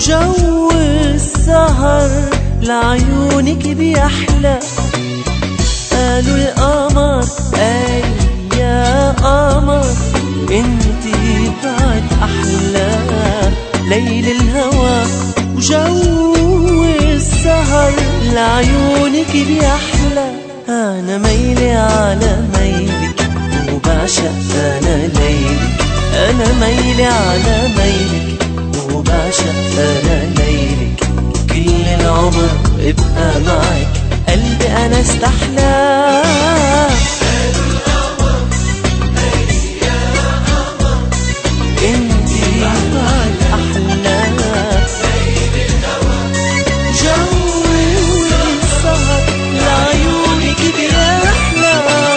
وجو السهر لعيونك بيحلى. قالوا القمر اي يا قمر انتي بعد احلى. ليل الهوى وجو السهر لعيونك بيحلى. انا ميلي على ميلك وبعشق انا ليلك. انا ميلي على ميلك وبعشق انا ليلك. كل العمر ابقى معك قلبي انا استحلى. انتي بعد احلى. جو السهر لعيونك بيحلى.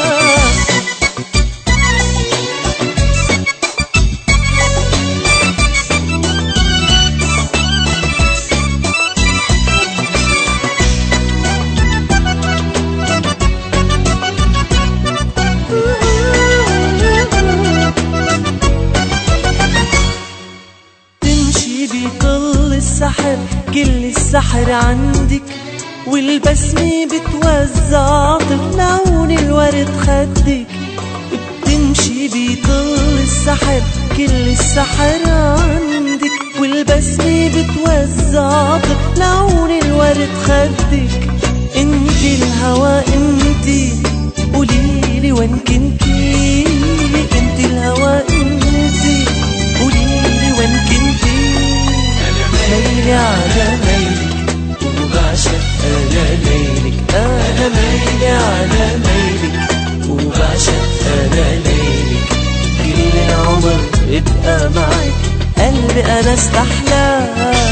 السحر كل السحر عندك والبسمة بتوزع لون الورد خدك. بتمشي بطل السحر كل السحر عندك والبسمة بتوزع لون الورد خدك. انتي الهوى انتي قوليلي وين كنتي. انتي الهوى انتي قوليلي وين كنتي. ميلي على ميلك وبعشق انا ليلك. انا ميلي على ميلك وبعشق انا ليلك. كل العمر ابقى معك قلبي انا استحلى.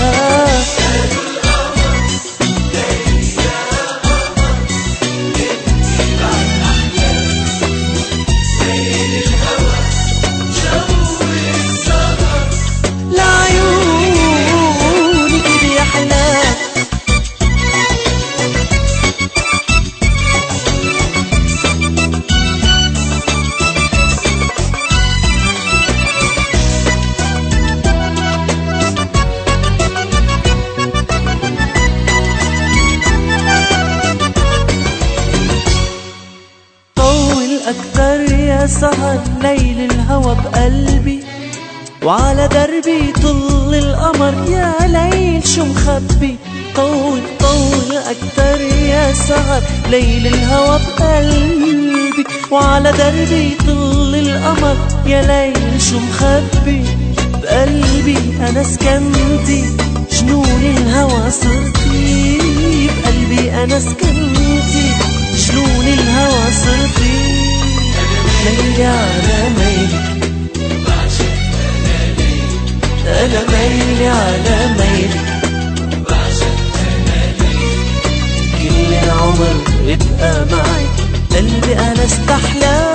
أكتر يا سهر ليل الهوى بقلبي. وعلى دربي طل القمر يا ليل شو مخبي. طول طول أكتر يا سهر ليل الهوى بقلبي. وعلى دربي طل القمر يا ليل شو مخبي. بقلبي أنا سكنتي جنون الهوى صرتي. بقلبي أنا سكنتي جنون الهوى صرتي. ميلي على ميلك وبعشق انا ليلك. انا ميلي على ميلك وبعشق انا ليلك. كل العمر ابقى معك قلبي انا استحلى.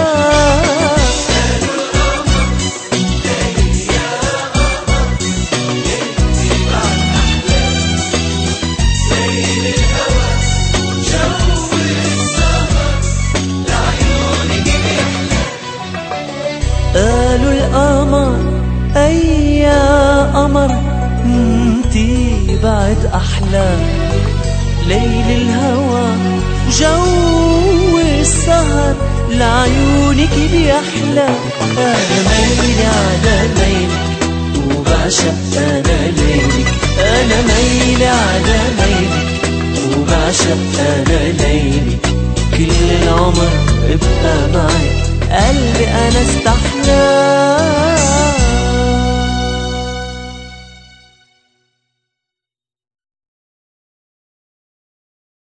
قالوا القمر اي يا قمر انتي بعد احلى. ليل الهوى وجو السهر لعيونك بيحلى. انا ميلي على ميلك وبعشق انا ليلك. انا ميلي على ميلك وبعشق انا ليلك. كل العمر ابقى معك قلبي انا استحلى.